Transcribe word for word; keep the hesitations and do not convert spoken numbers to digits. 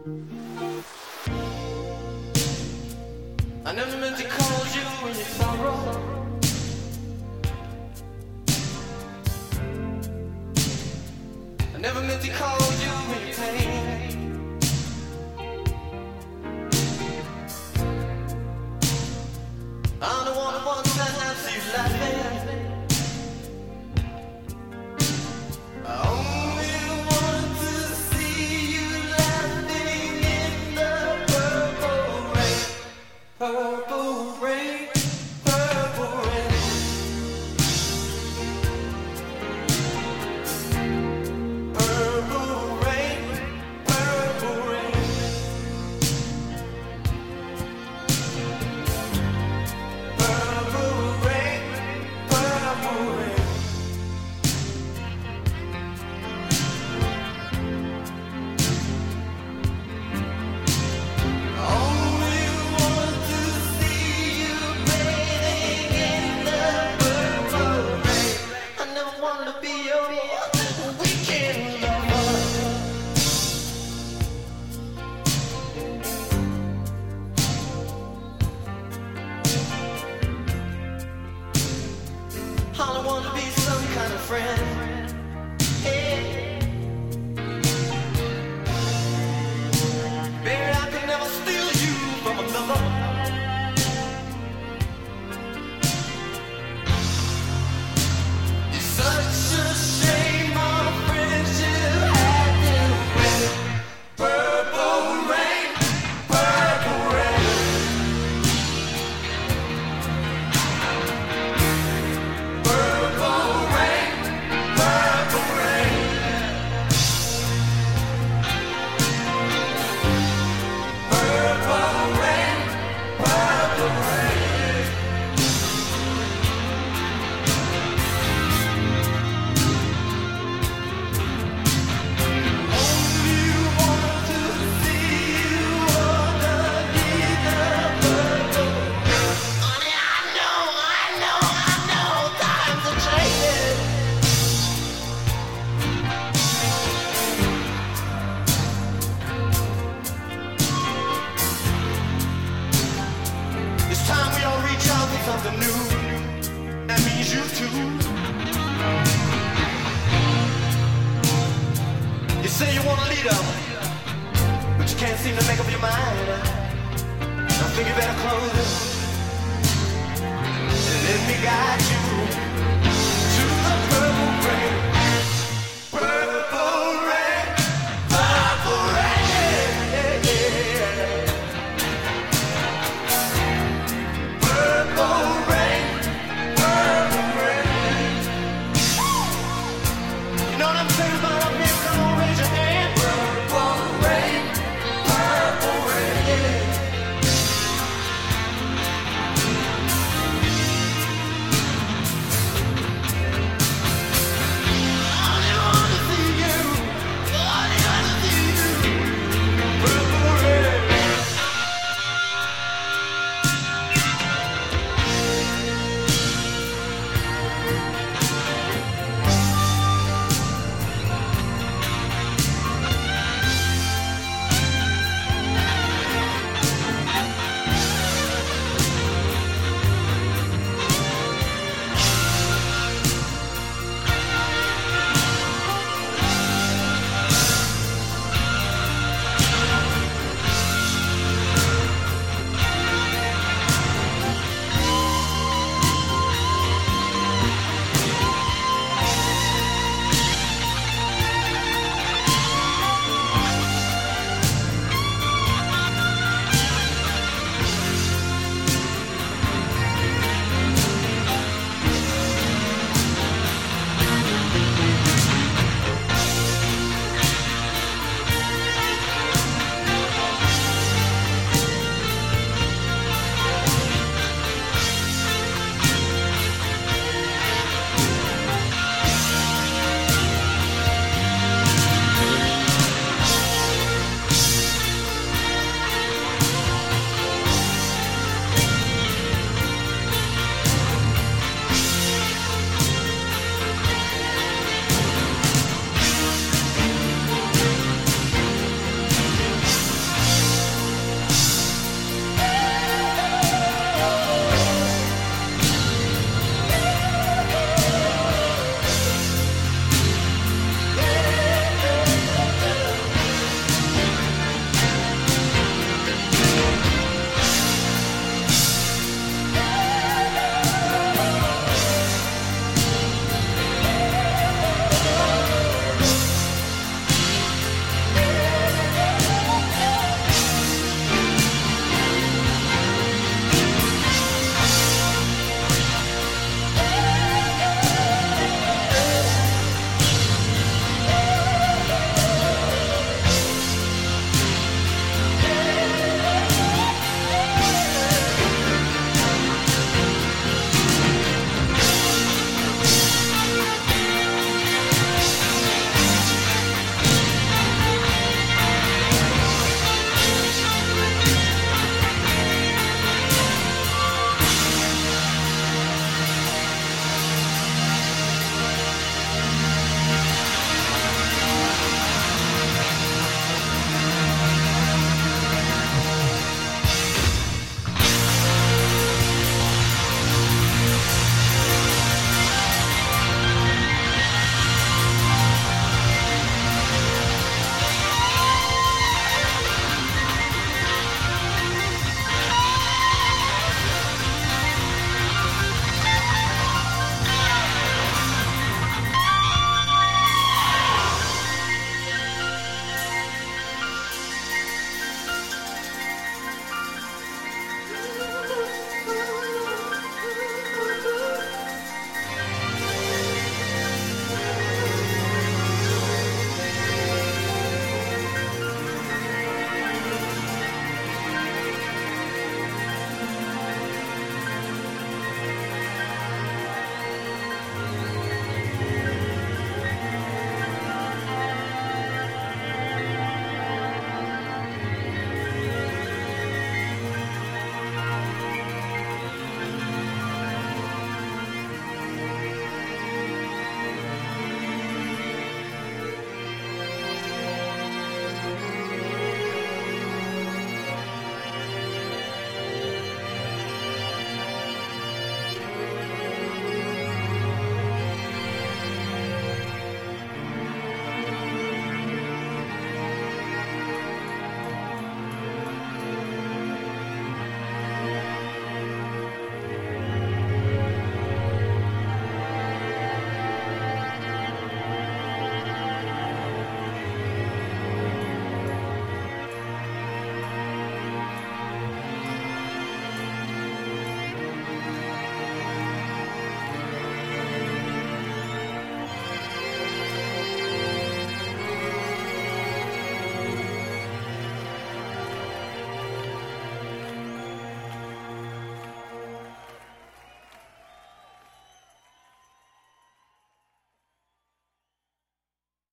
I never meant to call you in your sorrow. I never meant to call you in your pain. I'm the one who wants to have you laughing. I only want to see you laughing in the purple rain. Purple rain, purple rain. Purple rain, purple rain. Purple rain, purple rain. Only want to see you bathing in the purple rain. I never wanted to be your weekend lover. All I want to be some kind of friend. Hey. Baby, I could never steal you from another. It's such a shame our friendship had to end. Purple rain, purple rain. Purple rain, purple rain. Purple rain, purple rain. Only want to see you underneath the purple rain. Honey, I know, I know, I know, times are changing. It's time we all reach out for something new. That means you too. You say you want a leader, but you can't seem to make up your mind. I think you better close it and let me guide you.